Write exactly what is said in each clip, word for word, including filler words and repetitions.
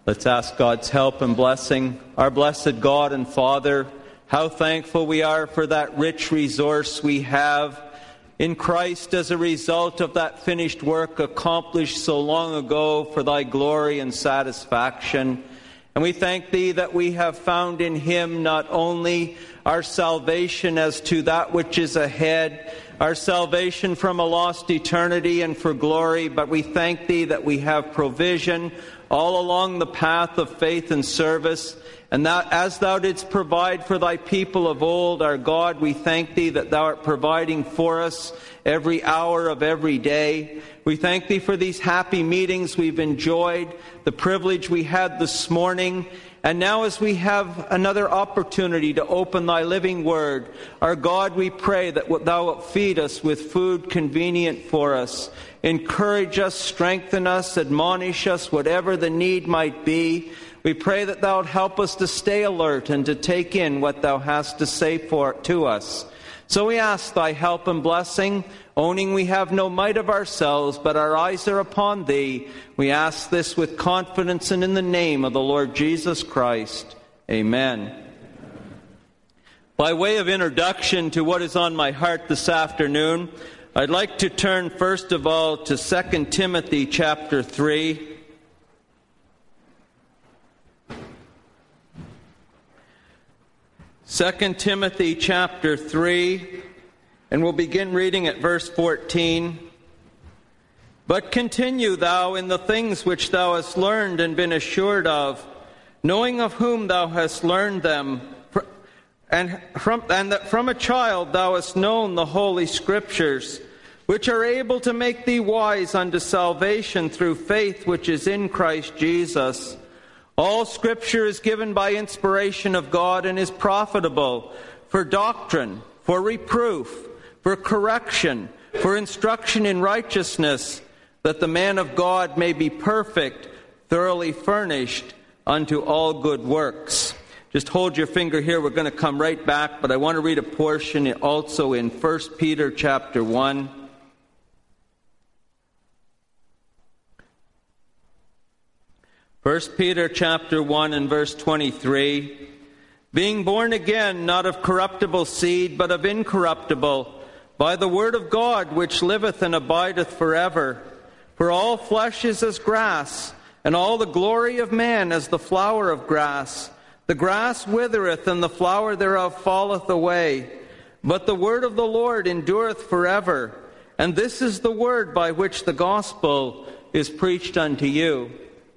Let's ask God's help and blessing. Our blessed God and Father, how thankful we are for that rich resource we have in Christ as a result of that finished work accomplished so long ago for Thy glory and satisfaction. And we thank Thee that we have found in Him not only our salvation as to that which is ahead, our salvation from a lost eternity and for glory, but we thank Thee that we have provision all along the path of faith and service, and that as Thou didst provide for Thy people of old, our God, we thank Thee that Thou art providing for us every hour of every day. We thank Thee for these happy meetings we've enjoyed, the privilege we had this morning, and now as we have another opportunity to open Thy living Word, our God, we pray that Thou wilt feed us with food convenient for us. Encourage us, strengthen us, admonish us, whatever the need might be. We pray that Thou wilt help us to stay alert and to take in what Thou hast to say for to us. So we ask Thy help and blessing, owning we have no might of ourselves, but our eyes are upon Thee. We ask this with confidence and in the name of the Lord Jesus Christ. Amen. By way of introduction to what is on my heart this afternoon, I'd like to turn first of all to Second Timothy chapter three. Second Timothy chapter three, and we'll begin reading at verse fourteen. But continue thou in the things which thou hast learned and been assured of, knowing of whom thou hast learned them, and, from, and that from a child thou hast known the Holy Scriptures, which are able to make thee wise unto salvation through faith which is in Christ Jesus. All Scripture is given by inspiration of God and is profitable for doctrine, for reproof, for correction, for instruction in righteousness, that the man of God may be perfect, thoroughly furnished unto all good works. Just hold your finger here. We're going to come right back, but I want to read a portion also in First Peter chapter one. First Peter chapter one and verse twenty-three. Being born again, not of corruptible seed, but of incorruptible, by the word of God, which liveth and abideth forever. For all flesh is as grass, and all the glory of man as the flower of grass. The grass withereth, and the flower thereof falleth away. But the word of the Lord endureth forever. And this is the word by which the gospel is preached unto you.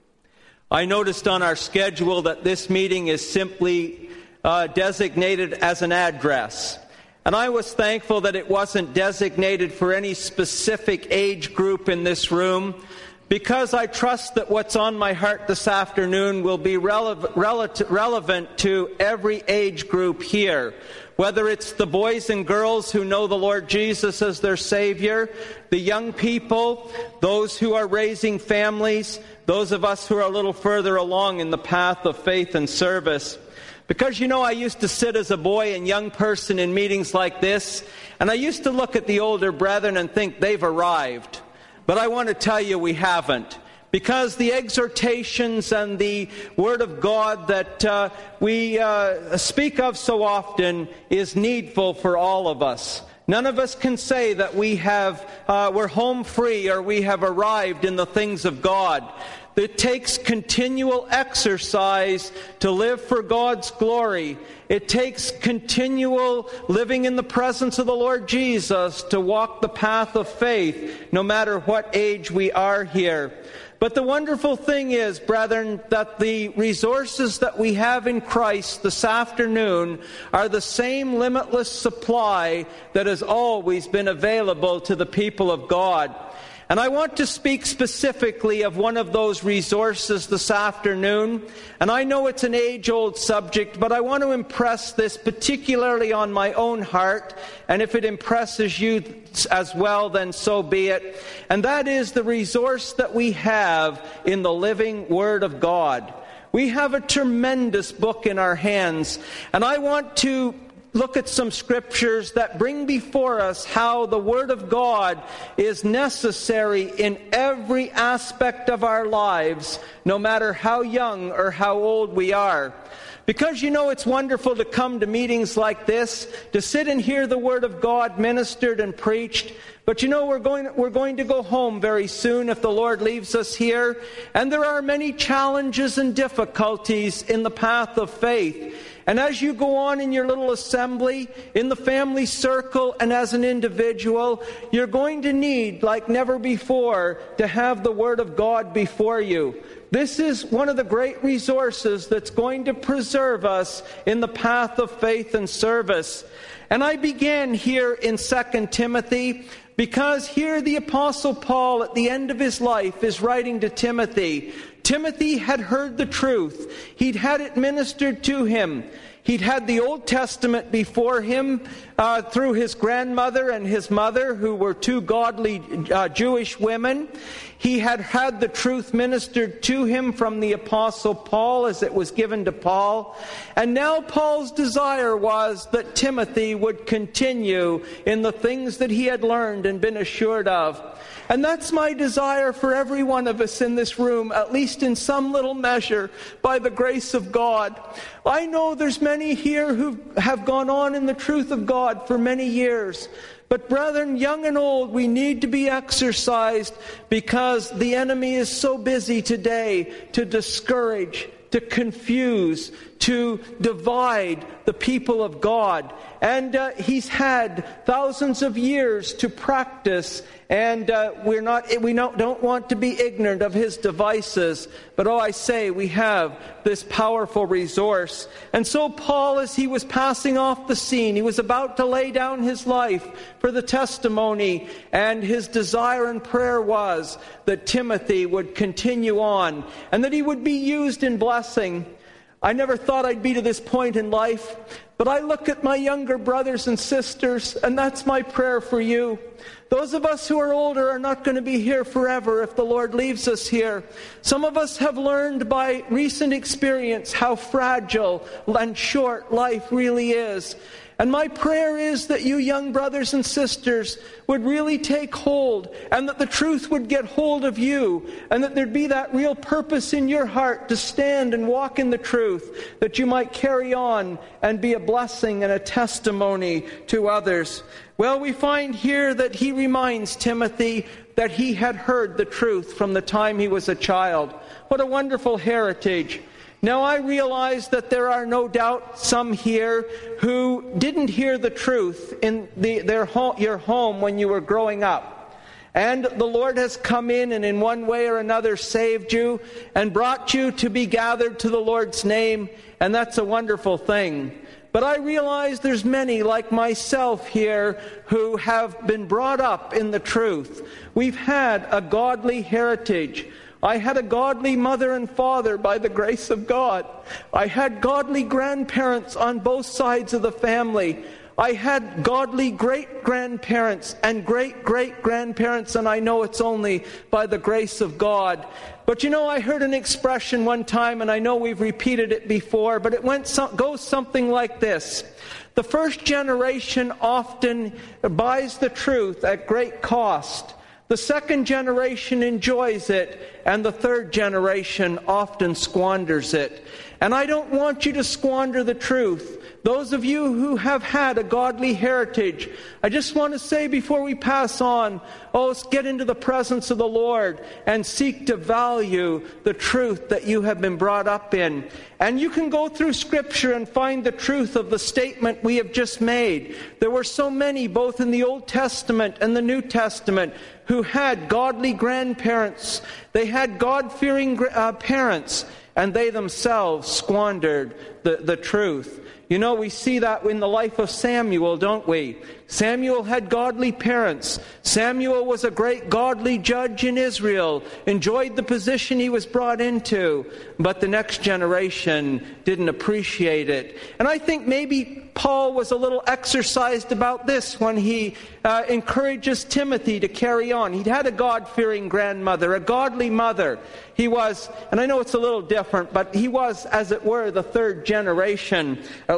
I noticed on our schedule that this meeting is simply uh, designated as an address. And I was thankful that it wasn't designated for any specific age group in this room, because I trust that what's on my heart this afternoon will be relevant, relevant to every age group here. Whether it's the boys and girls who know the Lord Jesus as their Savior, the young people, those who are raising families, those of us who are a little further along in the path of faith and service. Because, you know, I used to sit as a boy and young person in meetings like this, and I used to look at the older brethren and think they've arrived. But I want to tell you we haven't. Because the exhortations and the Word of God that uh, we uh, speak of so often is needful for all of us. None of us can say that we have, uh, we're home free or we have arrived in the things of God. It takes continual exercise to live for God's glory. It takes continual living in the presence of the Lord Jesus to walk the path of faith, no matter what age we are here. But the wonderful thing is, brethren, that the resources that we have in Christ this afternoon are the same limitless supply that has always been available to the people of God. And I want to speak specifically of one of those resources this afternoon. And I know it's an age-old subject, but I want to impress this particularly on my own heart. And if it impresses you as well, then so be it. And that is the resource that we have in the living Word of God. We have a tremendous book in our hands. And I want to look at some scriptures that bring before us how the Word of God is necessary in every aspect of our lives, no matter how young or how old we are. Because, you know, it's wonderful to come to meetings like this, to sit and hear the Word of God ministered and preached. But, you know, we're going, we're going to go home very soon if the Lord leaves us here. And there are many challenges and difficulties in the path of faith. And as you go on in your little assembly, in the family circle, and as an individual, you're going to need, like never before, to have the Word of God before you. This is one of the great resources that's going to preserve us in the path of faith and service. And I began here in Second Timothy because here the Apostle Paul at the end of his life is writing to Timothy. Timothy had heard the truth. He'd had it ministered to him. He'd had the Old Testament before him uh, through his grandmother and his mother, who were two godly uh, Jewish women. He had had the truth ministered to him from the Apostle Paul as it was given to Paul. And now Paul's desire was that Timothy would continue in the things that he had learned and been assured of. And that's my desire for every one of us in this room, at least in some little measure, by the grace of God. I know there's many here who have gone on in the truth of God for many years. But brethren, young and old, we need to be exercised because the enemy is so busy today to discourage, to confuse, to divide the people of God. And uh, he's had thousands of years to practice, and uh, we're not, we don't, don't want to be ignorant of his devices. But oh, I say, we have this powerful resource. And so Paul, as he was passing off the scene, he was about to lay down his life for the testimony, and his desire and prayer was that Timothy would continue on, and that he would be used in blessing. I never thought I'd be to this point in life, but I look at my younger brothers and sisters, and that's my prayer for you. Those of us who are older are not going to be here forever if the Lord leaves us here. Some of us have learned by recent experience how fragile and short life really is. And my prayer is that you young brothers and sisters would really take hold, and that the truth would get hold of you, and that there'd be that real purpose in your heart to stand and walk in the truth, that you might carry on and be a blessing and a testimony to others. Well, we find here that he reminds Timothy that he had heard the truth from the time he was a child. What a wonderful heritage. Now, I realize that there are no doubt some here who didn't hear the truth in the, their home, your home when you were growing up. And the Lord has come in and in one way or another saved you and brought you to be gathered to the Lord's name, and that's a wonderful thing. But I realize there's many like myself here who have been brought up in the truth. We've had a godly heritage. I had a godly mother and father by the grace of God. I had godly grandparents on both sides of the family. I had godly great-grandparents and great-great-grandparents, and I know it's only by the grace of God. But you know, I heard an expression one time, and I know we've repeated it before, but it went so, goes something like this. The first generation often buys the truth at great cost. The second generation enjoys it, and the third generation often squanders it. And I don't want you to squander the truth. Those of you who have had a godly heritage, I just want to say before we pass on, oh, let's get into the presence of the Lord and seek to value the truth that you have been brought up in. And you can go through Scripture and find the truth of the statement we have just made. There were so many, both in the Old Testament and the New Testament, who had godly grandparents. They had God-fearing uh, parents, and they themselves squandered the, the truth. You know, we see that in the life of Samuel, don't we? Samuel had godly parents. Samuel was a great godly judge in Israel, enjoyed the position he was brought into, but the next generation didn't appreciate it. And I think maybe Paul was a little exercised about this when he uh, encourages Timothy to carry on. He'd had a God-fearing grandmother, a godly mother. He was, and I know it's a little different, but he was, as it were, the third generation, at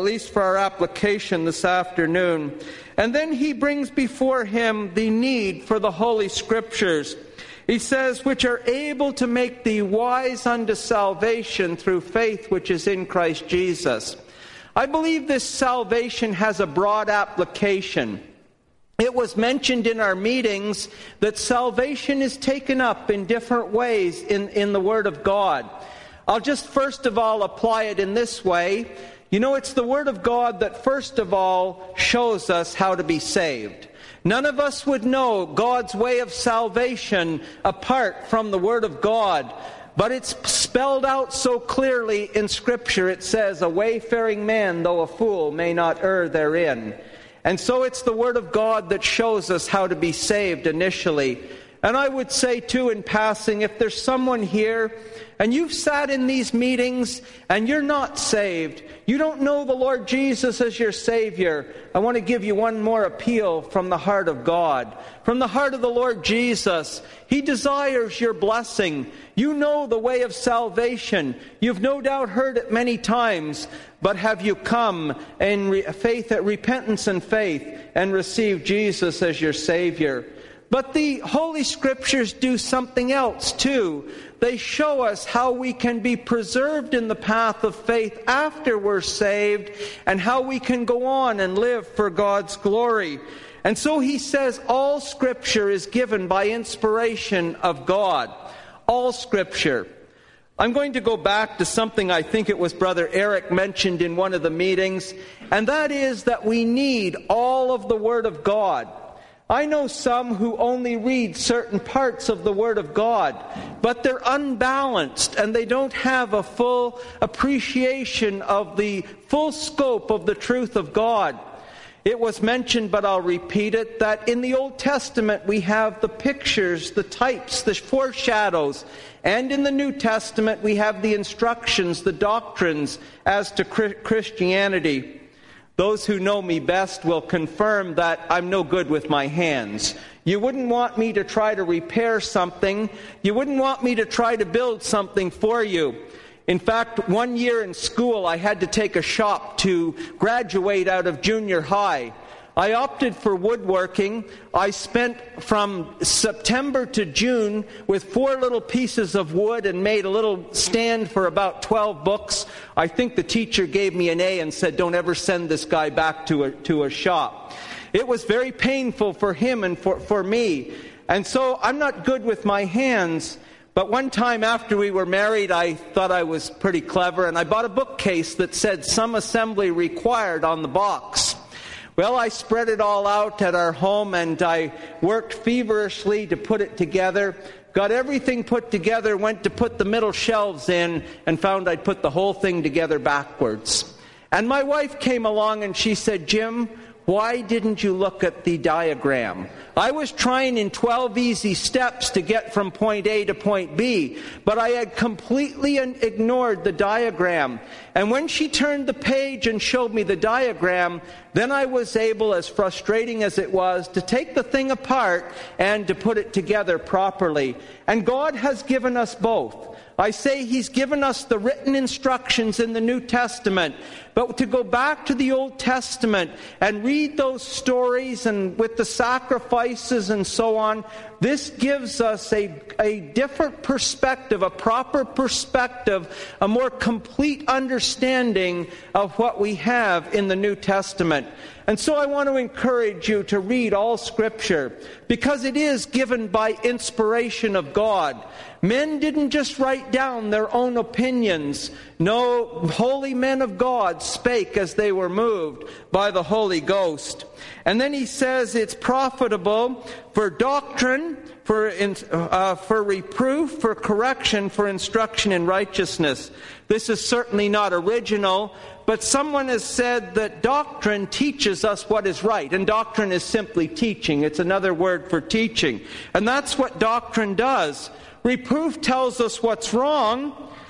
least for our application this afternoon. And then he brings before him the need for the Holy Scriptures. He says, which are able to make thee wise unto salvation through faith which is in Christ Jesus. I believe this salvation has a broad application. It was mentioned in our meetings that salvation is taken up in different ways in, in the Word of God. I'll just first of all apply it in this way. You know, it's the Word of God that first of all shows us how to be saved. None of us would know God's way of salvation apart from the Word of God. But it's spelled out so clearly in Scripture. It says, a wayfaring man, though a fool, may not err therein. And so it's the Word of God that shows us how to be saved initially. And I would say, too, in passing, if there's someone here and you've sat in these meetings and you're not saved, you don't know the Lord Jesus as your Savior, I want to give you one more appeal from the heart of God. From the heart of the Lord Jesus, He desires your blessing. You know the way of salvation. You've no doubt heard it many times, but have you come in re- faith, repentance and faith, and received Jesus as your Savior? But the Holy Scriptures do something else too. They show us how we can be preserved in the path of faith after we're saved, and how we can go on and live for God's glory. And so he says all Scripture is given by inspiration of God. All Scripture. I'm going to go back to something I think it was Brother Eric mentioned in one of the meetings, and that is that we need all of the Word of God. I know some who only read certain parts of the Word of God, but they're unbalanced and they don't have a full appreciation of the full scope of the truth of God. It was mentioned, but I'll repeat it, that in the Old Testament we have the pictures, the types, the foreshadows, and in the New Testament we have the instructions, the doctrines as to Christianity. Those who know me best will confirm that I'm no good with my hands. You wouldn't want me to try to repair something. You wouldn't want me to try to build something for you. In fact, one year in school, I had to take a shop to graduate out of junior high. I opted for woodworking. I spent from September to June with four little pieces of wood and made a little stand for about twelve books. I think the teacher gave me an A and said, don't ever send this guy back to a, to a shop. It was very painful for him and for, for me. And so I'm not good with my hands. But one time after we were married, I thought I was pretty clever, and I bought a bookcase that said some assembly required on the box. Well, I spread it all out at our home, and I worked feverishly to put it together, got everything put together, went to put the middle shelves in, and found I'd put the whole thing together backwards. And my wife came along and she said, Jim, why didn't you look at the diagram? I was trying in twelve easy steps to get from point A to point B, but I had completely ignored the diagram. And when she turned the page and showed me the diagram, then I was able, as frustrating as it was, to take the thing apart and to put it together properly. And God has given us both. I say He's given us the written instructions in the New Testament, but to go back to the Old Testament and read those stories and with the sacrifices and so on, this gives us a, a different perspective, a proper perspective, a more complete understanding of what we have in the New Testament. And so I want to encourage you to read all Scripture, because it is given by inspiration of God. Men didn't just write down their own opinions. No, holy men of God spake as they were moved by the Holy Ghost. And then he says it's profitable for doctrine, for uh, for reproof, for correction, for instruction in righteousness. This is certainly not original, but someone has said that doctrine teaches us what is right. And doctrine is simply teaching. It's another word for teaching. And that's what doctrine does. Reproof tells us what's wrong.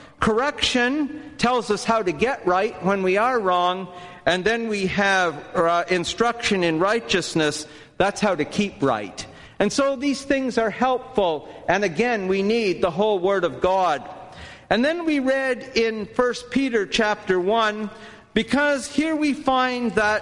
Correction tells us how to get right when we are wrong. And then we have uh, instruction in righteousness. That's how to keep right. And so these things are helpful. And again, we need the whole Word of God. And then we read in First Peter chapter one Because here we find that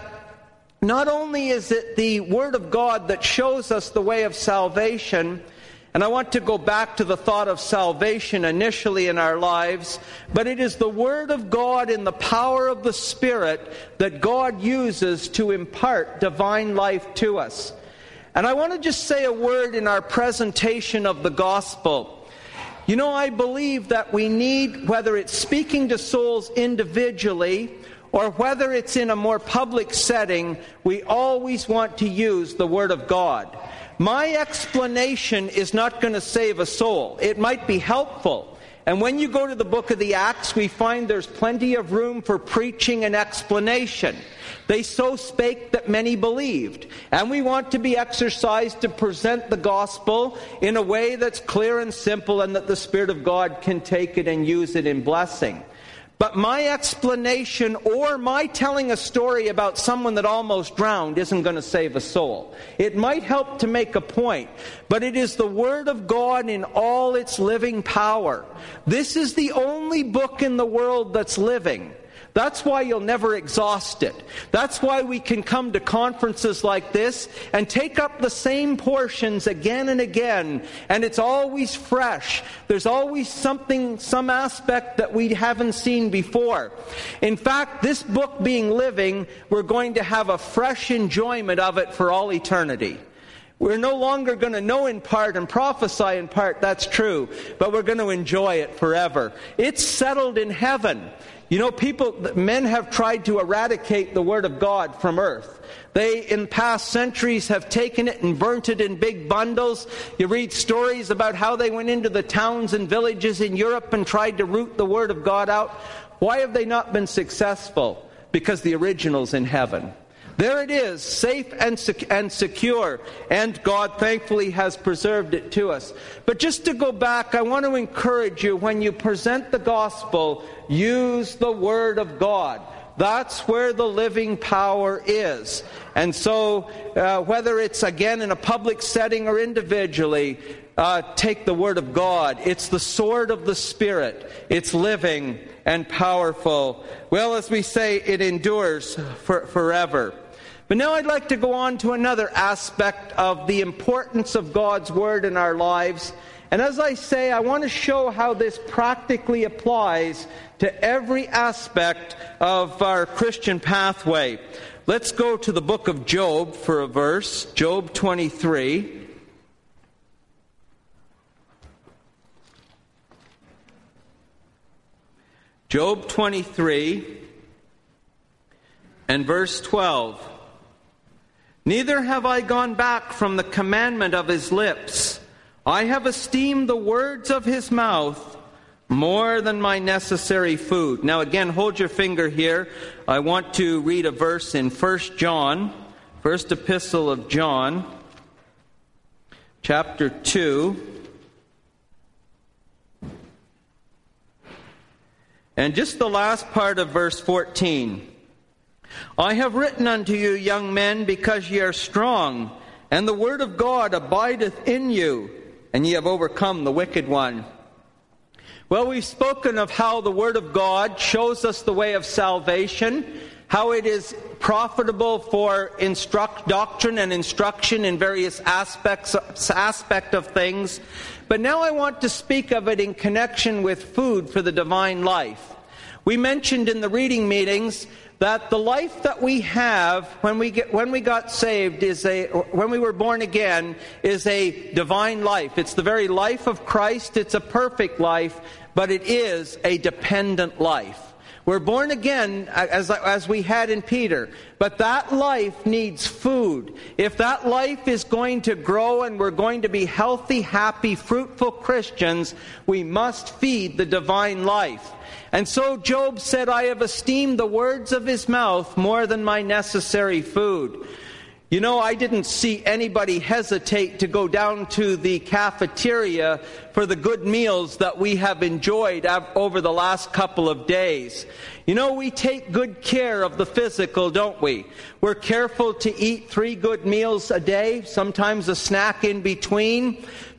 not only is it the Word of God that shows us the way of salvation, and I want to go back to the thought of salvation initially in our lives, but it is the Word of God in the power of the Spirit that God uses to impart divine life to us. And I want to just say a word in our presentation of the gospel. You know, I believe that we need, whether it's speaking to souls individually or whether it's in a more public setting, we always want to use the Word of God. My explanation is not going to save a soul. It might be helpful. And when you go to the book of the Acts, we find there's plenty of room for preaching and explanation. They so spake that many believed. And we want to be exercised to present the gospel in a way that's clear and simple, and that the Spirit of God can take it and use it in blessing. But my explanation or my telling a story about someone that almost drowned isn't going to save a soul. It might help to make a point, but it is the Word of God in all its living power. This is the only book in the world that's living. That's why you'll never exhaust it. That's why we can come to conferences like this and take up the same portions again and again, and it's always fresh. There's always something, some aspect that we haven't seen before. In fact, this book being living, we're going to have a fresh enjoyment of it for all eternity. We're no longer going to know in part and prophesy in part, that's true, but we're going to enjoy it forever. It's settled in heaven. You know, people, men have tried to eradicate the Word of God from earth. They, in past centuries, have taken it and burnt it in big bundles. You read stories about how they went into the towns and villages in Europe and tried to root the Word of God out. Why have they not been successful? Because the original's in heaven. There it is, safe and, sec- and secure, and God thankfully has preserved it to us. But just to go back, I want to encourage you, when you present the gospel, use the Word of God. That's where the living power is. And so, uh, whether it's again in a public setting or individually, uh, take the Word of God. It's the sword of the Spirit. It's living and powerful. Well, as we say, it endures for, forever. But now I'd like to go on to another aspect of the importance of God's Word in our lives. And as I say, I want to show how this practically applies to every aspect of our Christian pathway. Let's go to the book of Job for a verse, Job twenty-three. Job twenty-three and verse twelve. Neither have I gone back from the commandment of his lips. I have esteemed the words of his mouth more than my necessary food. Now again, hold your finger here. I want to read a verse in First John, first epistle of John, chapter two. And just the last part of verse fourteen. I have written unto you, young men, because ye are strong, and the word of God abideth in you, and ye have overcome the wicked one. Well, we've spoken of how the Word of God shows us the way of salvation, how it is profitable for instruct doctrine and instruction in various aspects aspect of things. But now I want to speak of it in connection with food for the divine life. We mentioned in the reading meetings that the life that we have when we get when we got saved is a when we were born again is a divine life. It's the very life of Christ. It's a perfect life, but it is a dependent life. We're born again as as we had in Peter, but that life needs food. If that life is going to grow and we're going to be healthy, happy, fruitful Christians, we must feed the divine life. And so Job said, I have esteemed the words of his mouth more than my necessary food. You know, I didn't see anybody hesitate to go down to the cafeteria for the good meals that we have enjoyed over the last couple of days. You know, we take good care of the physical, don't we? We're careful to eat three good meals a day, sometimes a snack in between.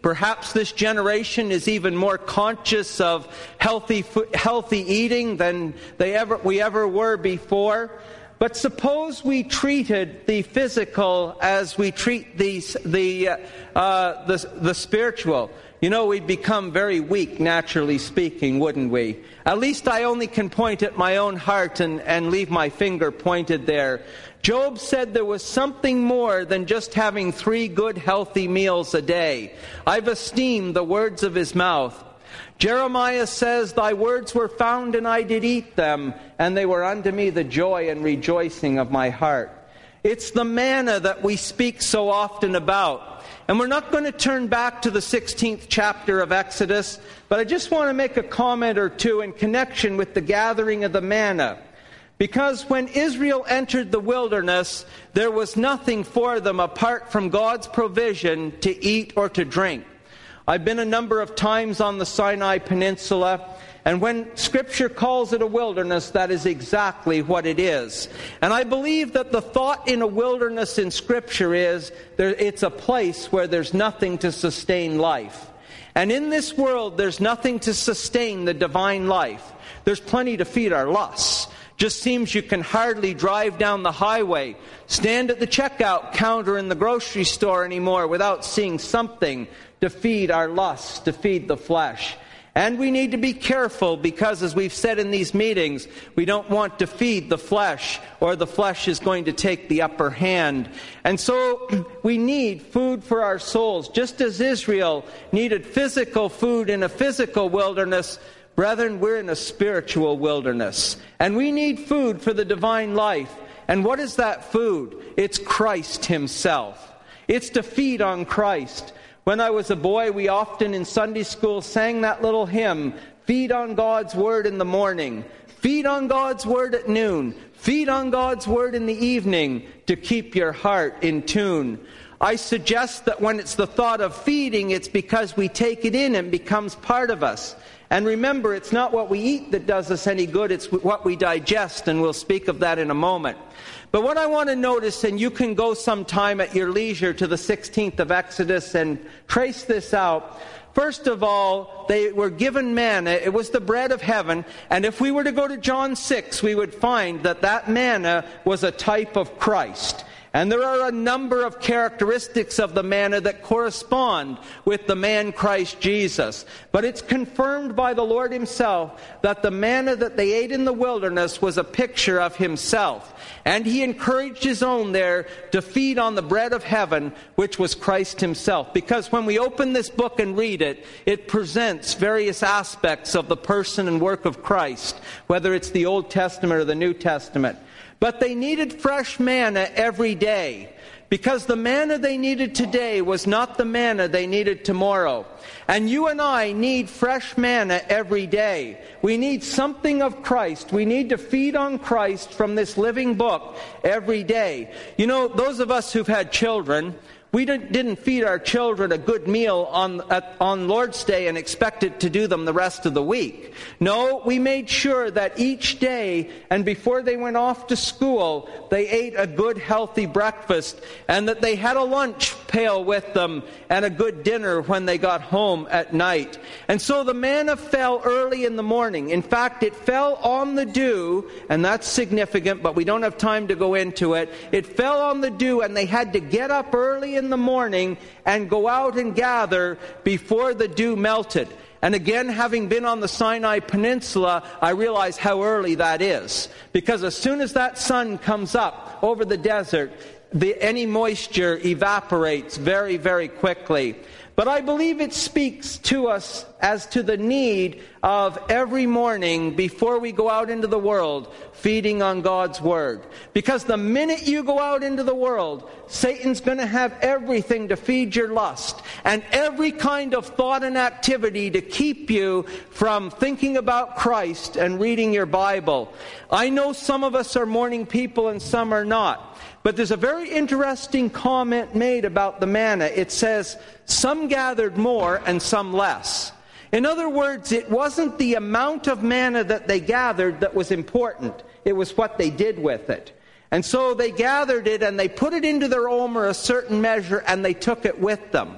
Perhaps this generation is even more conscious of healthy healthy eating than they ever we ever were before. But suppose we treated the physical as we treat these, the, uh, the, the spiritual. You know, we'd become very weak, naturally speaking, wouldn't we? At least I only can point at my own heart and, and leave my finger pointed there. Job said there was something more than just having three good, healthy meals a day. I've esteemed the words of his mouth. Jeremiah says, thy words were found, and I did eat them, and they were unto me the joy and rejoicing of my heart. It's the manna that we speak so often about. And we're not going to turn back to the sixteenth chapter of Exodus, but I just want to make a comment or two in connection with the gathering of the manna. Because when Israel entered the wilderness, there was nothing for them apart from God's provision to eat or to drink. I've been a number of times on the Sinai Peninsula, and when Scripture calls it a wilderness, that is exactly what it is. And I believe that the thought in a wilderness in Scripture is there, it's a place where there's nothing to sustain life. And in this world, there's nothing to sustain the divine life. There's plenty to feed our lusts. Just seems you can hardly drive down the highway, stand at the checkout counter in the grocery store anymore without seeing something to feed our lusts, to feed the flesh. And we need to be careful because, as we've said in these meetings, we don't want to feed the flesh, or the flesh is going to take the upper hand. And so we need food for our souls. Just as Israel needed physical food in a physical wilderness, brethren, we're in a spiritual wilderness. And we need food for the divine life. And what is that food? It's Christ himself. It's to feed on Christ. When I was a boy, we often in Sunday school sang that little hymn, feed on God's word in the morning, feed on God's word at noon, feed on God's word in the evening to keep your heart in tune. I suggest that when it's the thought of feeding, it's because we take it in and becomes part of us. And remember, it's not what we eat that does us any good, it's what we digest, and we'll speak of that in a moment. But what I want to notice, and you can go sometime at your leisure to the sixteenth of Exodus and trace this out. First of all, they were given manna. It was the bread of heaven. And if we were to go to John six, we would find that that manna was a type of Christ. And there are a number of characteristics of the manna that correspond with the man Christ Jesus. But it's confirmed by the Lord himself that the manna that they ate in the wilderness was a picture of himself. And he encouraged his own there to feed on the bread of heaven, which was Christ himself. Because when we open this book and read it, it presents various aspects of the person and work of Christ, whether it's the Old Testament or the New Testament. But they needed fresh manna every day, because the manna they needed today was not the manna they needed tomorrow. And you and I need fresh manna every day. We need something of Christ. We need to feed on Christ from this living book every day. You know, those of us who've had children, we didn't feed our children a good meal on, on Lord's Day and expect it to do them the rest of the week. No, we made sure that each day and before they went off to school, they ate a good healthy breakfast, and that they had a lunch pail with them and a good dinner when they got home at night. And so the manna fell early in the morning. In fact, it fell on the dew, and that's significant, but we don't have time to go into it. It fell on the dew, and they had to get up early in in the morning and go out and gather before the dew melted. And again, having been on the Sinai Peninsula, I realize how early that is. Because as soon as that sun comes up over the desert, the, any moisture evaporates very, very quickly. But I believe it speaks to us as to the need of every morning before we go out into the world, feeding on God's Word. Because the minute you go out into the world, Satan's going to have everything to feed your lust and every kind of thought and activity to keep you from thinking about Christ and reading your Bible. I know some of us are morning people and some are not. But there's a very interesting comment made about the manna. It says, some gathered more and some less. In other words, it wasn't the amount of manna that they gathered that was important. It was what they did with it. And so they gathered it and they put it into their omer a certain measure and they took it with them.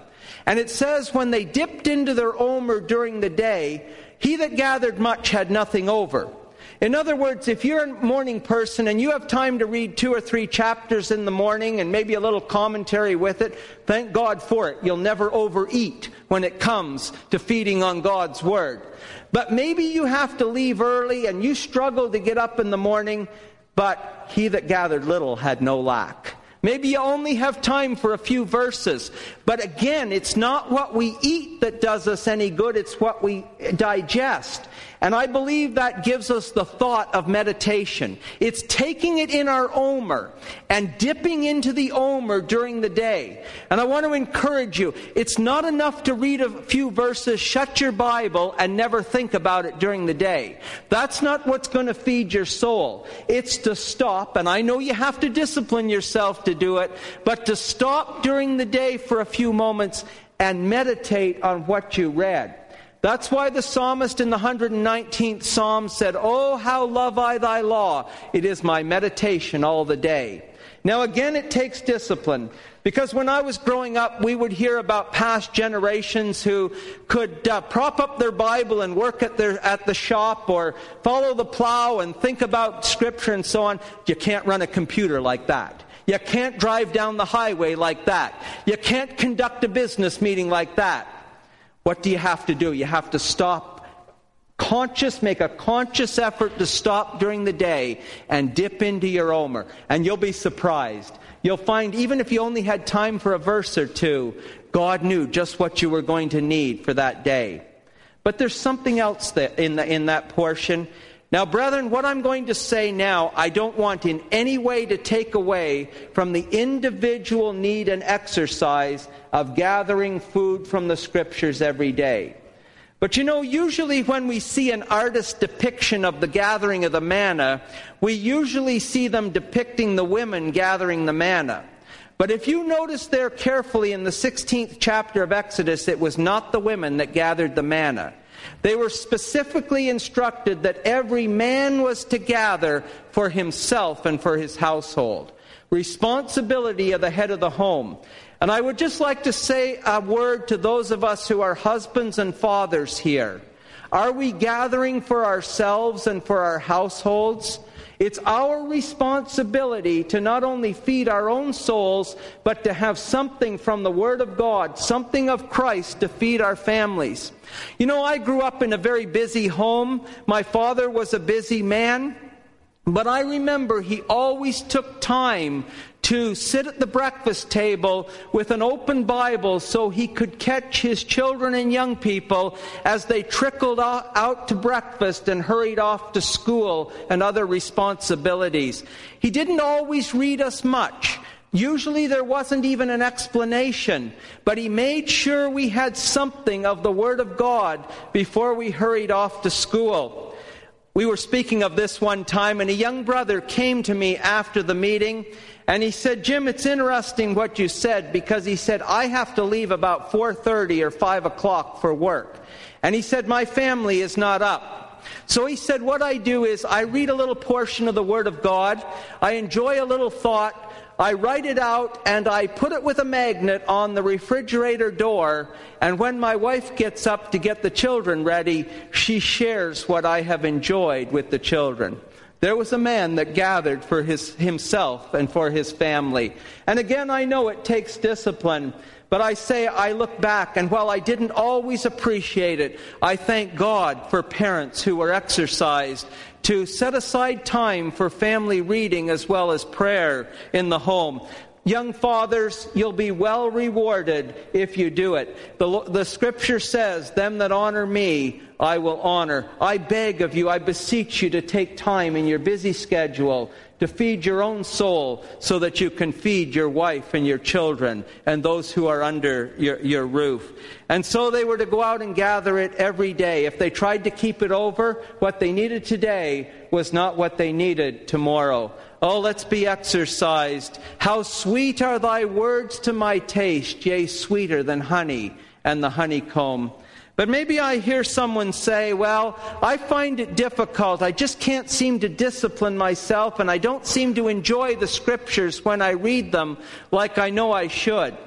And it says, when they dipped into their omer during the day, he that gathered much had nothing over. In other words, if you're a morning person and you have time to read two or three chapters in the morning and maybe a little commentary with it, thank God for it. You'll never overeat when it comes to feeding on God's Word. But maybe you have to leave early and you struggle to get up in the morning, but he that gathered little had no lack. Maybe you only have time for a few verses. But again, it's not what we eat that does us any good, it's what we digest. And I believe that gives us the thought of meditation. It's taking it in our omer and dipping into the omer during the day. And I want to encourage you, it's not enough to read a few verses, shut your Bible, and never think about it during the day. That's not what's going to feed your soul. It's to stop, and I know you have to discipline yourself to do it, but to stop during the day for a few moments and meditate on what you read. That's why the psalmist in the one hundred nineteenth Psalm said, "Oh, how love I thy law. It is my meditation all the day." Now again, it takes discipline. Because when I was growing up, we would hear about past generations who could uh, prop up their Bible and work at their at the shop or follow the plow and think about Scripture and so on. You can't run a computer like that. You can't drive down the highway like that. You can't conduct a business meeting like that. What do you have to do? You have to stop, conscious, make a conscious effort to stop during the day and dip into your omer. And you'll be surprised. You'll find even if you only had time for a verse or two, God knew just what you were going to need for that day. But there's something else that in, the, in that portion. Now, brethren, what I'm going to say now, I don't want in any way to take away from the individual need and exercise of gathering food from the Scriptures every day. But you know, usually when we see an artist's depiction of the gathering of the manna, we usually see them depicting the women gathering the manna. But if you notice there carefully in the sixteenth chapter of Exodus, it was not the women that gathered the manna. They were specifically instructed that every man was to gather for himself and for his household. Responsibility of the head of the home. And I would just like to say a word to those of us who are husbands and fathers here. Are we gathering for ourselves and for our households? It's our responsibility to not only feed our own souls, but to have something from the Word of God, something of Christ to feed our families. You know, I grew up in a very busy home. My father was a busy man. But I remember he always took time to sit at the breakfast table with an open Bible so he could catch his children and young people as they trickled out to breakfast and hurried off to school and other responsibilities. He didn't always read us much. Usually there wasn't even an explanation, but he made sure we had something of the Word of God before we hurried off to school. We were speaking of this one time, and a young brother came to me after the meeting, and he said, "Jim, it's interesting what you said," because he said, "I have to leave about four thirty or five o'clock for work." And he said, "My family is not up." So he said, "What I do is I read a little portion of the Word of God, I enjoy a little thought, I write it out, and I put it with a magnet on the refrigerator door, and when my wife gets up to get the children ready, she shares what I have enjoyed with the children." There was a man that gathered for his himself and for his family. And again, I know it takes discipline, but I say I look back, and while I didn't always appreciate it, I thank God for parents who were exercised to set aside time for family reading as well as prayer in the home. Young fathers, you'll be well rewarded if you do it. The, the Scripture says, "Them that honor me, I will honor." I beg of you, I beseech you to take time in your busy schedule to feed your own soul so that you can feed your wife and your children and those who are under your, your roof. And so they were to go out and gather it every day. If they tried to keep it over, what they needed today was not what they needed tomorrow. Oh, let's be exercised. "How sweet are thy words to my taste, yea, sweeter than honey and the honeycomb." But maybe I hear someone say, "Well, I find it difficult. I just can't seem to discipline myself, and I don't seem to enjoy the Scriptures when I read them like I know I should."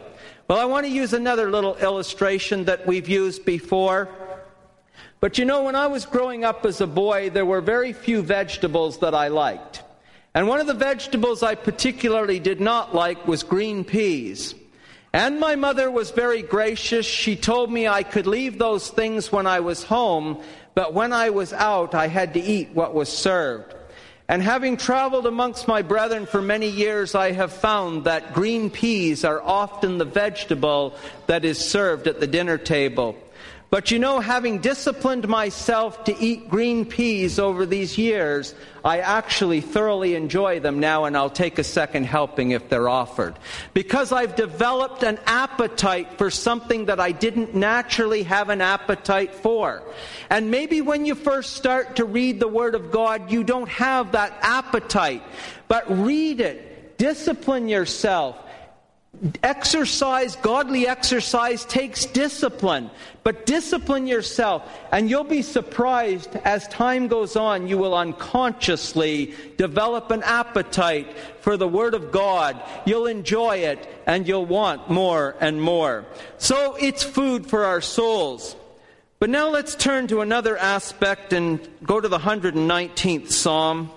Well, I want to use another little illustration that we've used before. But you know, when I was growing up as a boy, there were very few vegetables that I liked. And one of the vegetables I particularly did not like was green peas. And my mother was very gracious. She told me I could leave those things when I was home, but when I was out, I had to eat what was served. And having traveled amongst my brethren for many years, I have found that green peas are often the vegetable that is served at the dinner table. But you know, having disciplined myself to eat green peas over these years, I actually thoroughly enjoy them now, and I'll take a second helping if they're offered. Because I've developed an appetite for something that I didn't naturally have an appetite for. And maybe when you first start to read the Word of God, you don't have that appetite. But read it. Discipline yourself. Exercise, godly exercise takes discipline. But discipline yourself, and you'll be surprised as time goes on, you will unconsciously develop an appetite for the Word of God. You'll enjoy it, and you'll want more and more. So it's food for our souls. But now let's turn to another aspect and go to the one hundred nineteenth Psalm.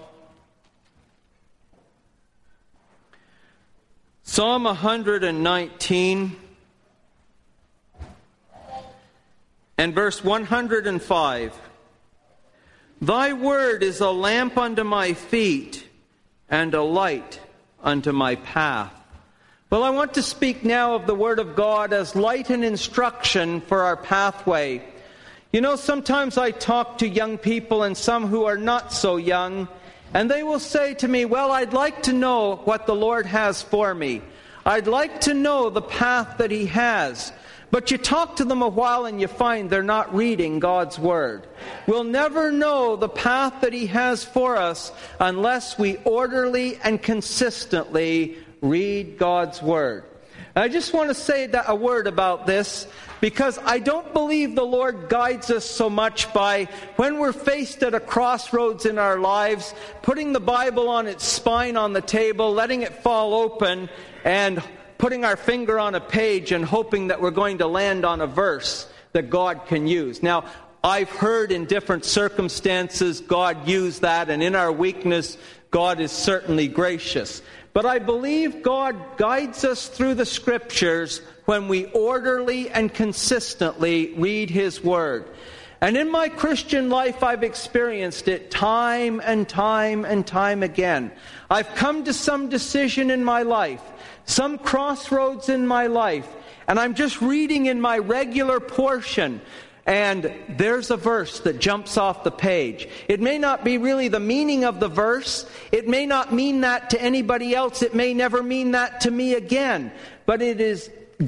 Psalm one hundred nineteen and verse one hundred five. Thy word is a lamp unto my feet and a light unto my path. Well, I want to speak now of the Word of God as light and instruction for our pathway. You know, sometimes I talk to young people and some who are not so young, and they will say to me, well, I'd like to know what the Lord has for me. I'd like to know the path that He has. But you talk to them a while and you find they're not reading God's Word. We'll never know the path that He has for us unless we orderly and consistently read God's Word. I just want to say that a word about this, because I don't believe the Lord guides us so much by, when we're faced at a crossroads in our lives, putting the Bible on its spine on the table, letting it fall open, and putting our finger on a page and hoping that we're going to land on a verse that God can use. Now, I've heard in different circumstances God use that, and in our weakness, God is certainly gracious. But I believe God guides us through the Scriptures when we orderly and consistently read His Word. And in my Christian life, I've experienced it time and time and time again. I've come to some decision in my life, some crossroads in my life, and I'm just reading in my regular portion, and there's a verse that jumps off the page. It may not be really the meaning of the verse. It may not mean that to anybody else. It may never mean that to me again. But it is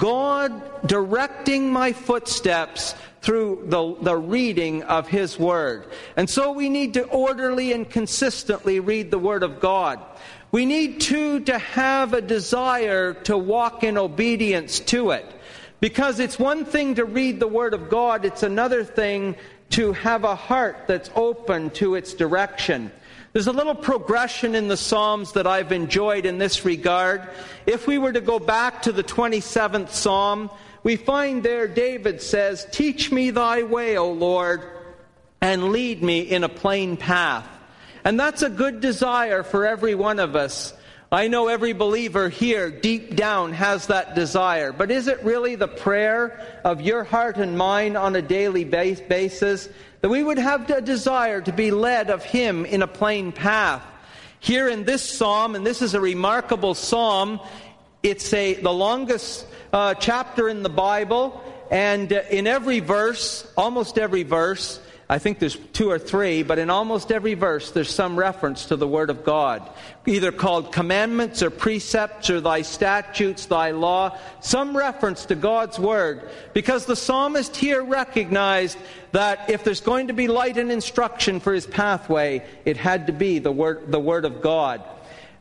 God directing my footsteps through the, the reading of His Word. And so we need to orderly and consistently read the Word of God. We need, too, to have a desire to walk in obedience to it. Because it's one thing to read the Word of God, it's another thing to have a heart that's open to its direction. There's a little progression in the Psalms that I've enjoyed in this regard. If we were to go back to the twenty-seventh Psalm, we find there David says, "Teach me thy way, O Lord, and lead me in a plain path." And that's a good desire for every one of us. I know every believer here deep down has that desire. But is it really the prayer of your heart and mine on a daily basis that we would have a desire to be led of Him in a plain path? Here in this psalm, and this is a remarkable psalm, it's a the longest uh, chapter in the Bible, and uh, in every verse, almost every verse, I think there's two or three, but in almost every verse there's some reference to the Word of God, either called commandments or precepts or thy statutes, thy law, some reference to God's Word, because the psalmist here recognized that if there's going to be light and instruction for his pathway, it had to be the Word, the Word of God.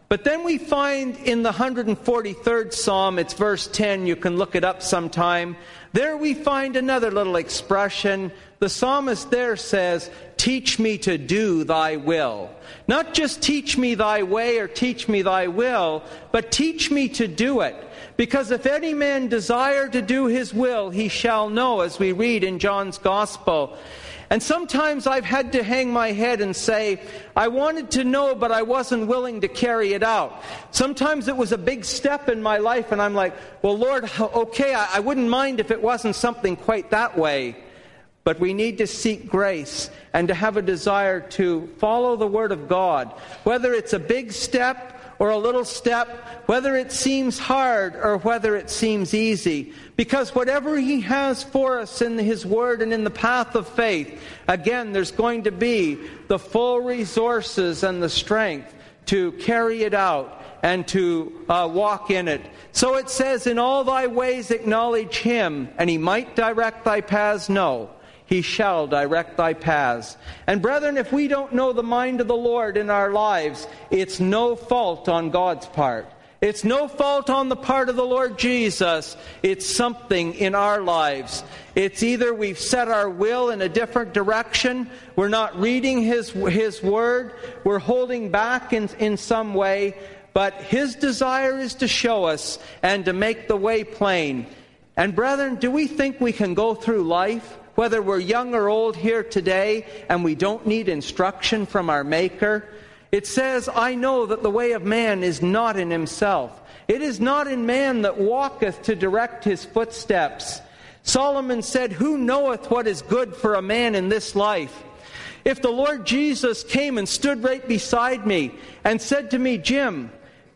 But then we find in the one hundred forty-third Psalm, it's verse ten, you can look it up sometime. There we find another little expression. The psalmist there says, teach me to do thy will. Not just teach me thy way or teach me thy will, but teach me to do it. Because if any man desire to do his will, he shall know, as we read in John's Gospel. And sometimes I've had to hang my head and say, I wanted to know, but I wasn't willing to carry it out. Sometimes it was a big step in my life, and I'm like, well, Lord, okay, I, I wouldn't mind if it wasn't something quite that way. But we need to seek grace and to have a desire to follow the Word of God. Whether it's a big step or a little step, whether it seems hard or whether it seems easy. Because whatever He has for us in His Word and in the path of faith, again, there's going to be the full resources and the strength to carry it out and to uh, walk in it. So it says, in all thy ways acknowledge Him, and He might direct thy paths. No, He shall direct thy paths. And brethren, if we don't know the mind of the Lord in our lives, it's no fault on God's part. It's no fault on the part of the Lord Jesus. It's something in our lives. It's either we've set our will in a different direction, we're not reading His, His Word, we're holding back in, in some way, but His desire is to show us and to make the way plain. And brethren, do we think we can go through life, whether we're young or old here today, and we don't need instruction from our Maker? It says, I know that the way of man is not in himself. It is not in man that walketh to direct his footsteps. Solomon said, who knoweth what is good for a man in this life? If the Lord Jesus came and stood right beside me and said to me, Jim,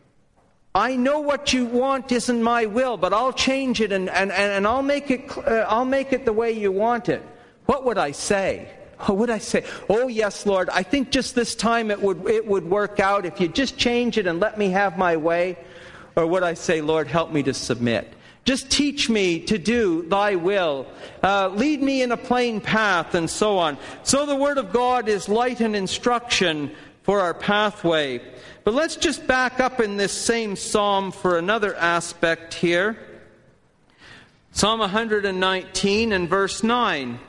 I know what you want isn't my will, but I'll change it and, and, and I'll make it uh, I'll make it the way you want it. What would I say? What would I say? Oh yes, Lord, I think just this time it would it would work out if you just change it and let me have my way. Or would I say, Lord, help me to submit? Just teach me to do thy will. Uh, lead me in a plain path, and so on. So the Word of God is light and instruction for our pathway. But let's just back up in this same psalm for another aspect here. Psalm one hundred nineteen and verse nine.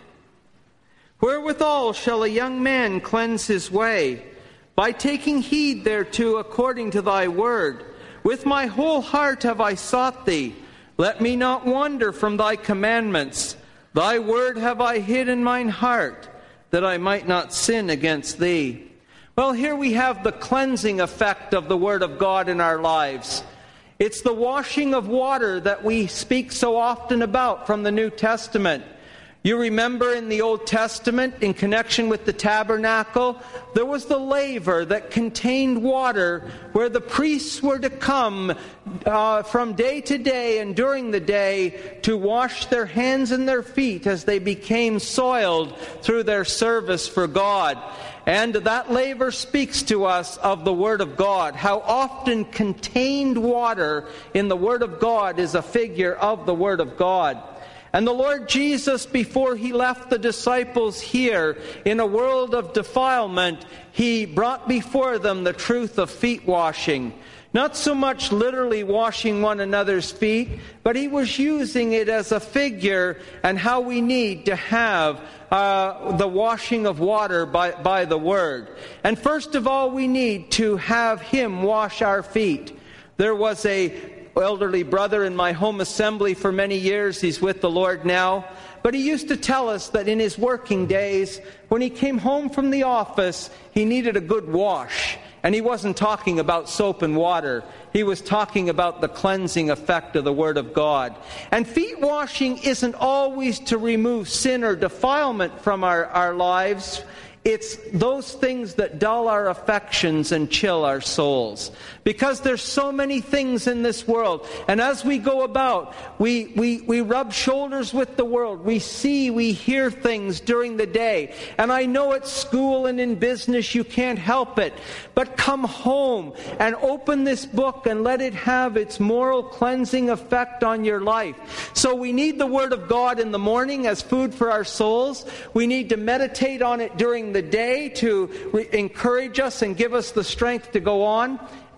Wherewithal shall a young man cleanse his way? By taking heed thereto according to thy word. With my whole heart have I sought thee. Let me not wander from thy commandments. Thy word have I hid in mine heart, that I might not sin against thee. Well, here we have the cleansing effect of the Word of God in our lives. It's the washing of water that we speak so often about from the New Testament. You remember in the Old Testament, in connection with the tabernacle, there was the laver that contained water where the priests were to come uh, from day to day and during the day to wash their hands and their feet as they became soiled through their service for God. And that laver speaks to us of the Word of God. How often contained water in the Word of God is a figure of the Word of God. And the Lord Jesus, before He left the disciples here in a world of defilement, He brought before them the truth of feet washing. Not so much literally washing one another's feet, but He was using it as a figure and how we need to have uh, the washing of water by, by the Word. And first of all, we need to have Him wash our feet. There was a elderly brother in my home assembly for many years. He's with the Lord now. But he used to tell us that in his working days, when he came home from the office, he needed a good wash. And he wasn't talking about soap and water. He was talking about the cleansing effect of the Word of God. And feet washing isn't always to remove sin or defilement from our, our lives. It's those things that dull our affections and chill our souls. Because there's so many things in this world. And as we go about, we, we, we rub shoulders with the world. We see, we hear things during the day. And I know at school and in business you can't help it. But come home and open this book and let it have its moral cleansing effect on your life. So we need the Word of God in the morning as food for our souls. We need to meditate on it during the day to re- encourage us and give us the strength to go on.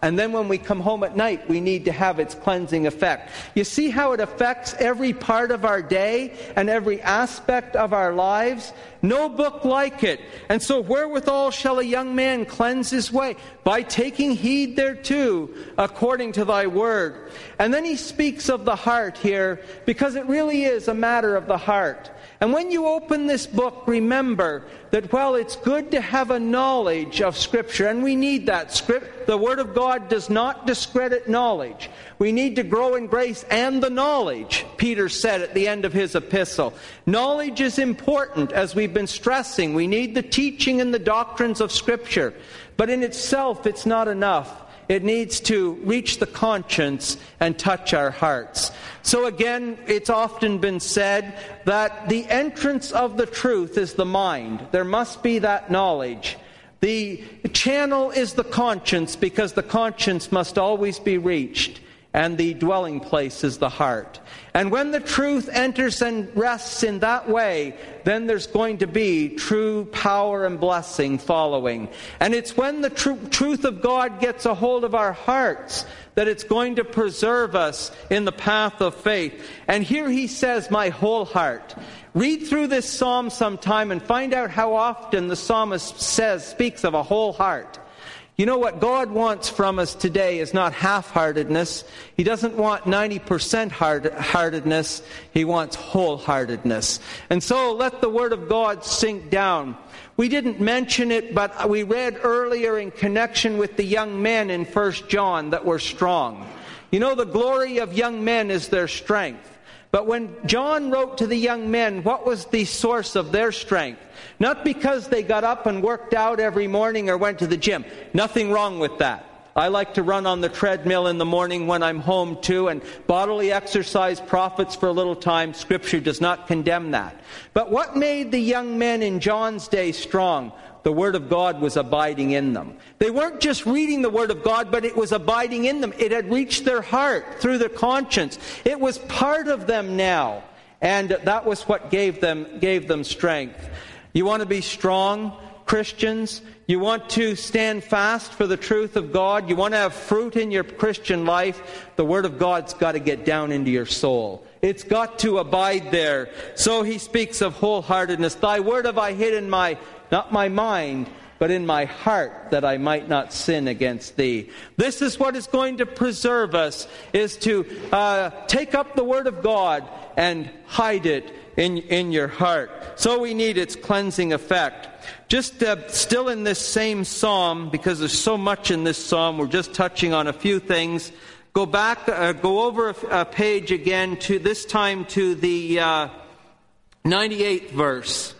And then when we come home at night, we need to have its cleansing effect. You see how it affects every part of our day and every aspect of our lives? No book like it. And so wherewithal shall a young man cleanse his way? By taking heed thereto, according to thy word. And then he speaks of the heart here, because it really is a matter of the heart. And when you open this book, remember that while it's good to have a knowledge of Scripture, and we need that. Script, the Word of God does not discredit knowledge. We need to grow in grace and the knowledge, Peter said at the end of his epistle. Knowledge is important, as we've been stressing. We need the teaching and the doctrines of Scripture. But in itself, it's not enough. It needs to reach the conscience and touch our hearts. So again, it's often been said that the entrance of the truth is the mind. There must be that knowledge. The channel is the conscience, because the conscience must always be reached. And the dwelling place is the heart. And when the truth enters and rests in that way, then there's going to be true power and blessing following. And it's when the tr- truth of God gets a hold of our hearts that it's going to preserve us in the path of faith. And here he says, my whole heart. Read through this psalm sometime and find out how often the psalmist says, speaks of a whole heart. You know what God wants from us today is not half-heartedness. He doesn't want ninety percent heartedness. He wants wholeheartedness. And so let the Word of God sink down. We didn't mention it, but we read earlier in connection with the young men in First John that were strong. You know, the glory of young men is their strength. But when John wrote to the young men, what was the source of their strength? Not because they got up and worked out every morning or went to the gym. Nothing wrong with that. I like to run on the treadmill in the morning when I'm home too, and bodily exercise profits for a little time. Scripture does not condemn that. But what made the young men in John's day strong? The Word of God was abiding in them. They weren't just reading the Word of God, but it was abiding in them. It had reached their heart through their conscience. It was part of them now. And that was what gave them, gave them strength. You want to be strong, Christians? You want to stand fast for the truth of God? You want to have fruit in your Christian life? The Word of God's got to get down into your soul. It's got to abide there. So he speaks of wholeheartedness. Thy word have I hid in my, not my mind, but in my heart, that I might not sin against thee. This is what is going to preserve us, is to uh, take up the Word of God and hide it in, in your heart. So we need its cleansing effect. Just uh, still in this same psalm, because there's so much in this psalm, we're just touching on a few things. Go back, uh, go over a, a page again, to this time to the uh, ninety-eighth verse.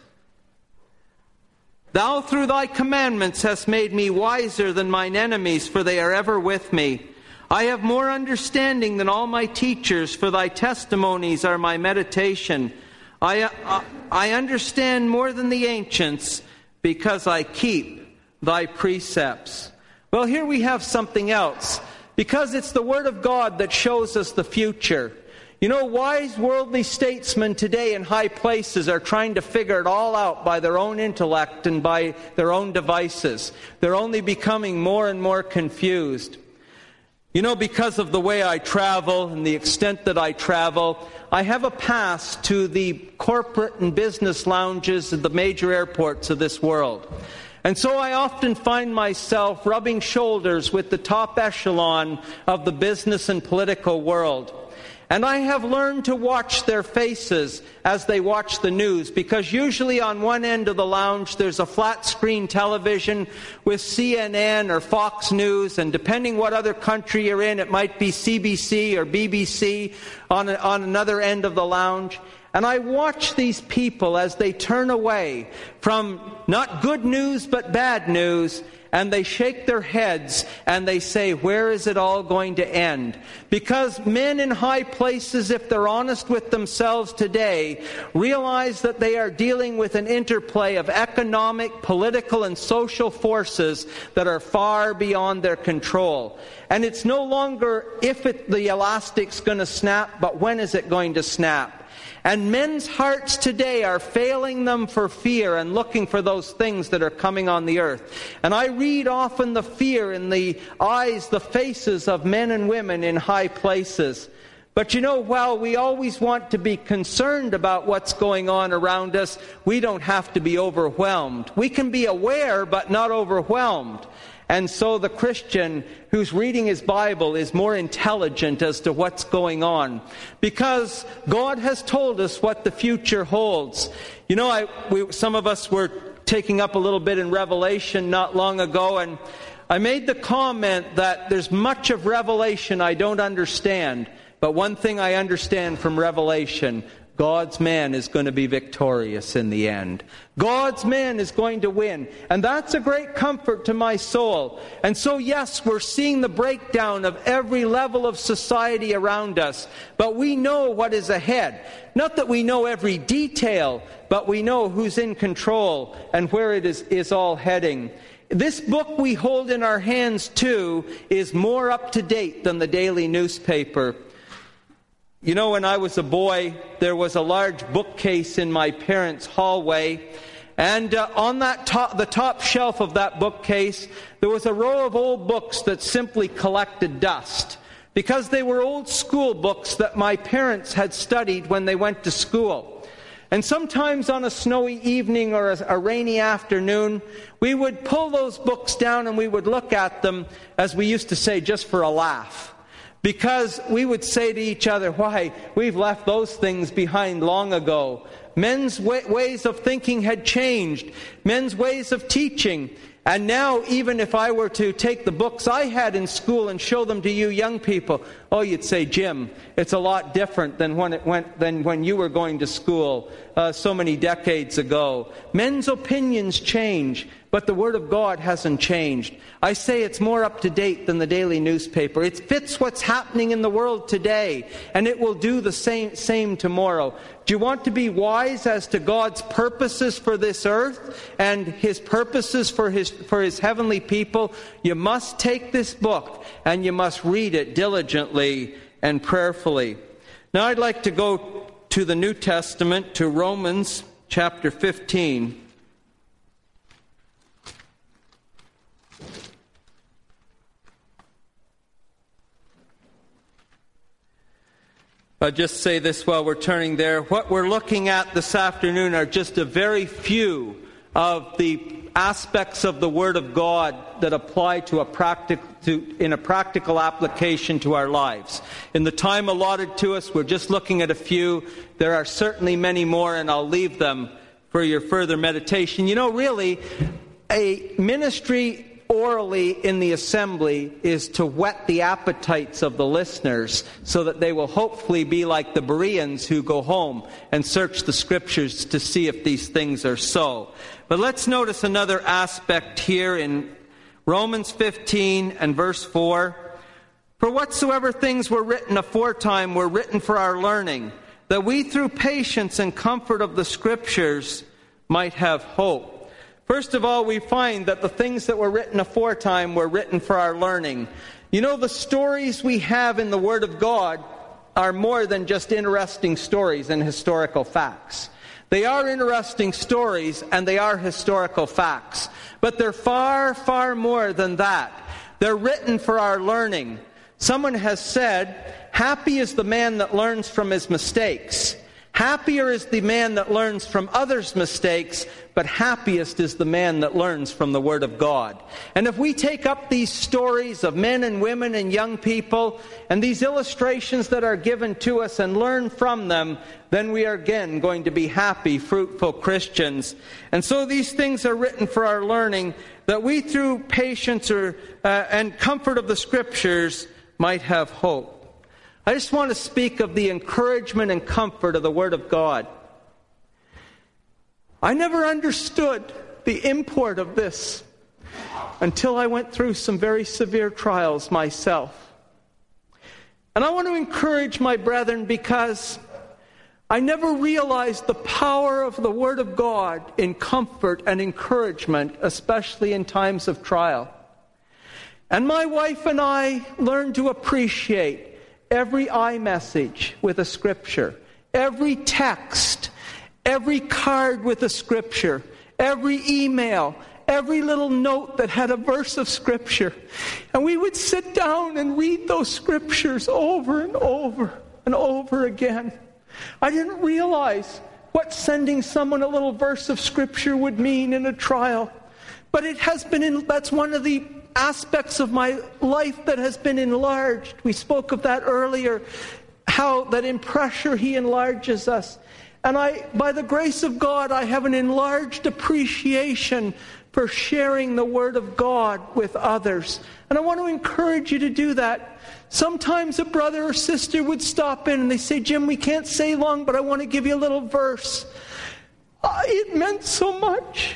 Thou through thy commandments hast made me wiser than mine enemies, for they are ever with me. I have more understanding than all my teachers, for thy testimonies are my meditation. I, uh, I understand more than the ancients, because I keep thy precepts. Well, here we have something else. Because it's the Word of God that shows us the future. You know, wise worldly statesmen today in high places are trying to figure it all out by their own intellect and by their own devices. They're only becoming more and more confused. You know, because of the way I travel and the extent that I travel, I have a pass to the corporate and business lounges at the major airports of this world. And so I often find myself rubbing shoulders with the top echelon of the business and political world. And I have learned to watch their faces as they watch the news, because usually on one end of the lounge there's a flat screen television with C N N or Fox News, and depending what other country you're in, it might be C B C or B B C on, a, on another end of the lounge. And I watch these people as they turn away from not good news but bad news, and they shake their heads and they say, where is it all going to end? Because men in high places, if they're honest with themselves today, realize that they are dealing with an interplay of economic, political, and social forces that are far beyond their control. And it's no longer if it, the elastic's going to snap, but when is it going to snap? And men's hearts today are failing them for fear and looking for those things that are coming on the earth. And I read often the fear in the eyes, the faces of men and women in high places. But you know, while we always want to be concerned about what's going on around us, we don't have to be overwhelmed. We can be aware, but not overwhelmed. And so the Christian who's reading his Bible is more intelligent as to what's going on, because God has told us what the future holds. You know, I, we, some of us were taking up a little bit in Revelation not long ago, and I made the comment that there's much of Revelation I don't understand, but one thing I understand from Revelation: God's man is going to be victorious in the end. God's man is going to win. And that's a great comfort to my soul. And so, yes, we're seeing the breakdown of every level of society around us. But we know what is ahead. Not that we know every detail, but we know who's in control and where it is, is all heading. This book we hold in our hands, too, is more up to date than the daily newspaper. You know, when I was a boy, there was a large bookcase in my parents' hallway, and uh, on that top, the top shelf of that bookcase, there was a row of old books that simply collected dust, because they were old school books that my parents had studied when they went to school. And sometimes on a snowy evening or a, a rainy afternoon, we would pull those books down and we would look at them, as we used to say, just for a laugh. Because we would say to each other, why, we've left those things behind long ago. Men's way, ways of thinking had changed. Men's ways of teaching. And now, even if I were to take the books I had in school and show them to you young people, oh, you'd say, Jim, it's a lot different than when it went than when you were going to school uh, so many decades ago. Men's opinions change, but the Word of God hasn't changed. I say it's more up to date than the daily newspaper. It fits what's happening in the world today, and it will do the same, same tomorrow. Do you want to be wise as to God's purposes for this earth and His purposes for His, for His heavenly people? You must take this book and you must read it diligently and prayerfully. Now I'd like to go to the New Testament, to Romans chapter fifteen. I'll just say this while we're turning there. What we're looking at this afternoon are just a very few of the aspects of the Word of God that apply to a practic- to, in a practical application to our lives. In the time allotted to us, we're just looking at a few. There are certainly many more, and I'll leave them for your further meditation. You know, really, a ministry orally in the assembly is to whet the appetites of the listeners so that they will hopefully be like the Bereans who go home and search the Scriptures to see if these things are so. But let's notice another aspect here in Romans fifteen and verse four. For whatsoever things were written aforetime were written for our learning, that we through patience and comfort of the Scriptures might have hope. First of all, we find that the things that were written aforetime were written for our learning. You know, the stories we have in the Word of God are more than just interesting stories and historical facts. They are interesting stories and they are historical facts. But they're far, far more than that. They're written for our learning. Someone has said, happy is the man that learns from his mistakes. Happier is the man that learns from others' mistakes, but happiest is the man that learns from the Word of God. And if we take up these stories of men and women and young people, and these illustrations that are given to us and learn from them, then we are again going to be happy, fruitful Christians. And so these things are written for our learning, that we through patience or, uh, and comfort of the Scriptures might have hope. I just want to speak of the encouragement and comfort of the Word of God. I never understood the import of this until I went through some very severe trials myself. And I want to encourage my brethren because I never realized the power of the Word of God in comfort and encouragement, especially in times of trial. And my wife and I learned to appreciate every iMessage with a Scripture, every text, every card with a scripture, every email, every little note that had a verse of Scripture. And we would sit down and read those Scriptures over and over and over again. I didn't realize what sending someone a little verse of Scripture would mean in a trial. But it has been, in, that's one of the aspects of my life that has been enlarged. We spoke of that earlier, how that in pressure He enlarges us. And I, by the grace of God, I have an enlarged appreciation for sharing the Word of God with others. And I want to encourage you to do that. Sometimes a brother or sister would stop in and they say, Jim, we can't say long, but I want to give you a little verse. Uh, it meant so much.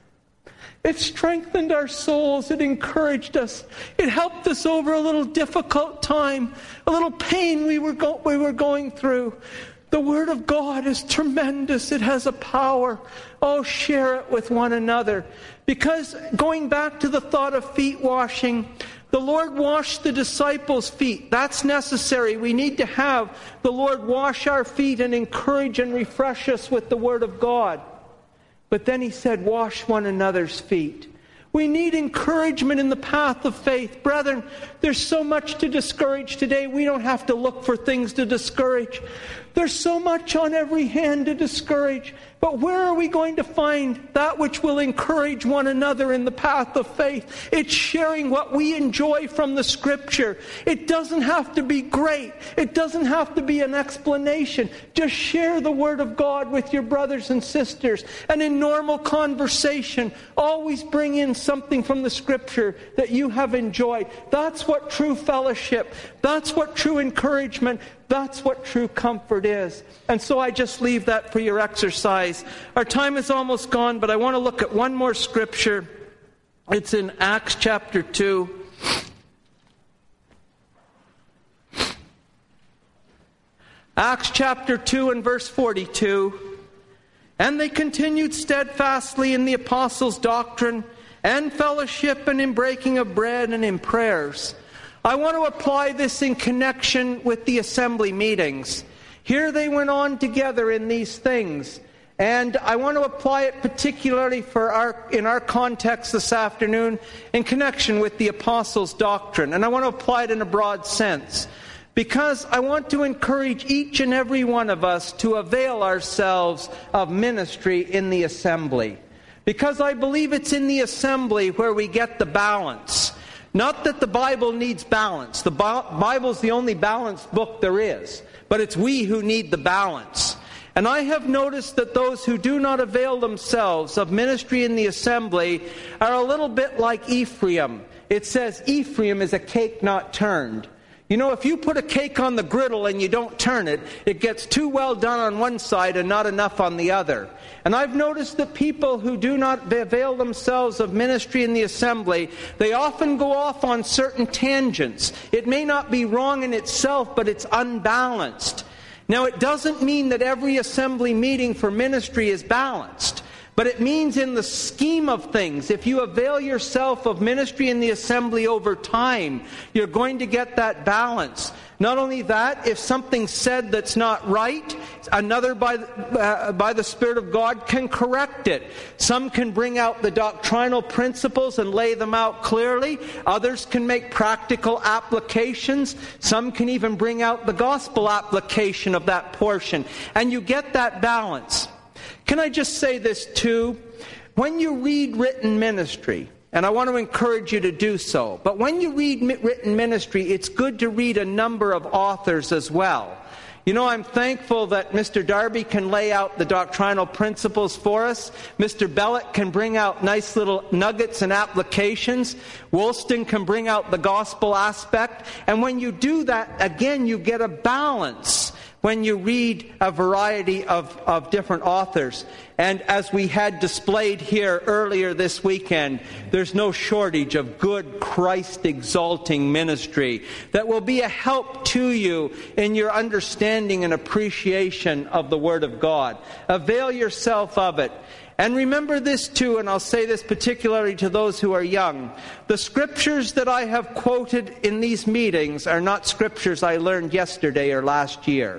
It strengthened our souls. It encouraged us. It helped us over a little difficult time, a little pain we were go- we were going through. The Word of God is tremendous. It has a power. Oh, share it with one another. Because going back to the thought of feet washing, the Lord washed the disciples' feet. That's necessary. We need to have the Lord wash our feet and encourage and refresh us with the Word of God. But then He said, wash one another's feet. We need encouragement in the path of faith. Brethren, there's so much to discourage today. We don't have to look for things to discourage. There's so much on every hand to discourage. But where are we going to find that which will encourage one another in the path of faith? It's sharing what we enjoy from the Scripture. It doesn't have to be great. It doesn't have to be an explanation. Just share the Word of God with your brothers and sisters. And in normal conversation, always bring in something from the Scripture that you have enjoyed. That's what true fellowship, that's what true encouragement, that's what true comfort is. And so I just leave that for your exercise. Our time is almost gone, but I want to look at one more scripture. It's in Acts chapter two. Acts chapter two and verse forty-two. And they continued steadfastly in the apostles' doctrine and fellowship and in breaking of bread and in prayers. I want to apply this in connection with the assembly meetings. Here they went on together in these things. And I want to apply it particularly for our in our context this afternoon in connection with the apostles' doctrine. And I want to apply it in a broad sense. Because I want to encourage each and every one of us to avail ourselves of ministry in the assembly. Because I believe it's in the assembly where we get the balance. Not that the Bible needs balance. The Bible's the only balanced book there is. But it's we who need the balance. And I have noticed that those who do not avail themselves of ministry in the assembly are a little bit like Ephraim. It says Ephraim is a cake not turned. You know, if you put a cake on the griddle and you don't turn it, it gets too well done on one side and not enough on the other. And I've noticed that people who do not avail themselves of ministry in the assembly, they often go off on certain tangents. It may not be wrong in itself, but it's unbalanced. Now, it doesn't mean that every assembly meeting for ministry is balanced. But it means in the scheme of things, if you avail yourself of ministry in the assembly over time, you're going to get that balance. Not only that, if something's said that's not right, another by, uh, by the Spirit of God can correct it. Some can bring out the doctrinal principles and lay them out clearly. Others can make practical applications. Some can even bring out the gospel application of that portion. And you get that balance. Can I just say this too? When you read written ministry, and I want to encourage you to do so, but when you read written ministry, it's good to read a number of authors as well. You know, I'm thankful that Mister Darby can lay out the doctrinal principles for us. Mister Bellet can bring out nice little nuggets and applications. Woolston can bring out the gospel aspect. And when you do that, again, you get a balance when you read a variety of, of different authors. And as we had displayed here earlier this weekend, there's no shortage of good Christ-exalting ministry that will be a help to you in your understanding and appreciation of the Word of God. Avail yourself of it. And remember this too, and I'll say this particularly to those who are young. The scriptures that I have quoted in these meetings are not scriptures I learned yesterday or last year.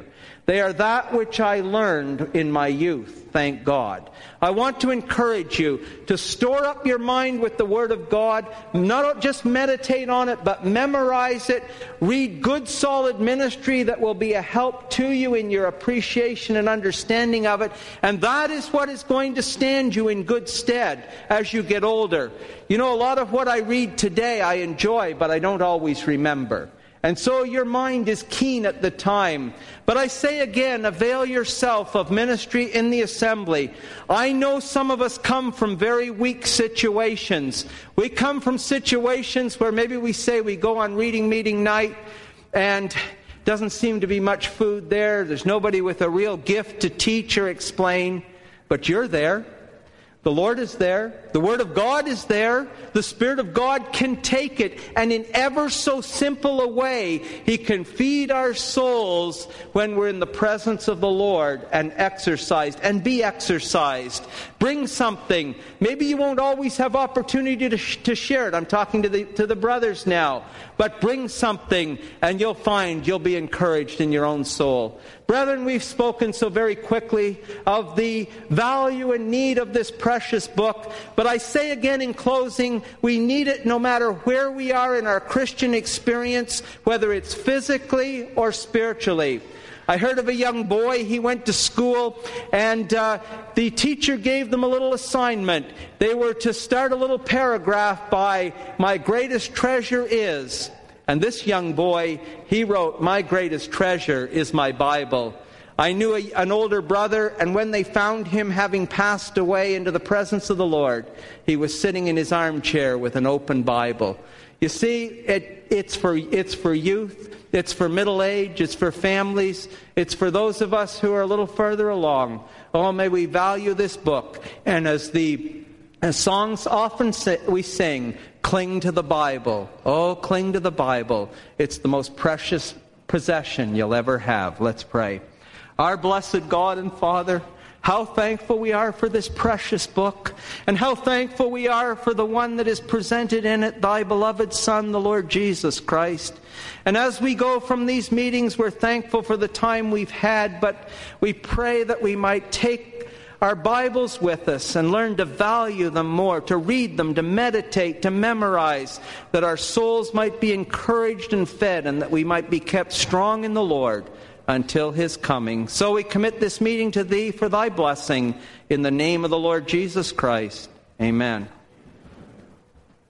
They are that which I learned in my youth, thank God. I want to encourage you to store up your mind with the Word of God. Not just meditate on it, but memorize it. Read good, solid ministry that will be a help to you in your appreciation and understanding of it. And that is what is going to stand you in good stead as you get older. You know, a lot of what I read today I enjoy, but I don't always remember. And so your mind is keen at the time. But I say again, avail yourself of ministry in the assembly. I know some of us come from very weak situations. We come from situations where maybe we say we go on reading meeting night and doesn't seem to be much food there. There's nobody with a real gift to teach or explain. But you're there. The Lord is there. The Word of God is there. The Spirit of God can take it, and in ever so simple a way, He can feed our souls when we're in the presence of the Lord and exercised, and be exercised. Bring something. Maybe you won't always have opportunity to, sh- to share it. I'm talking to the, to the brothers now. But bring something, and you'll find you'll be encouraged in your own soul. Brethren, we've spoken so very quickly of the value and need of this precious book. But I say again in closing, we need it no matter where we are in our Christian experience, whether it's physically or spiritually. I heard of a young boy, he went to school, and uh, the teacher gave them a little assignment. They were to start a little paragraph by, "My greatest treasure is..." And this young boy, he wrote, "My greatest treasure is my Bible." I knew a, an older brother, and when they found him having passed away into the presence of the Lord, he was sitting in his armchair with an open Bible. You see, it, it's for it's for youth, it's for middle age, it's for families, it's for those of us who are a little further along. Oh, may we value this book. And as the as songs often say, we sing, cling to the Bible. Oh, cling to the Bible. It's the most precious possession you'll ever have. Let's pray. Our blessed God and Father, how thankful we are for this precious book, and how thankful we are for the one that is presented in it, thy beloved Son, the Lord Jesus Christ. And as we go from these meetings, we're thankful for the time we've had, but we pray that we might take our Bibles with us and learn to value them more, to read them, to meditate, to memorize, that our souls might be encouraged and fed, and that we might be kept strong in the Lord until His coming. So we commit this meeting to Thee for Thy blessing, in the name of the Lord Jesus Christ. Amen.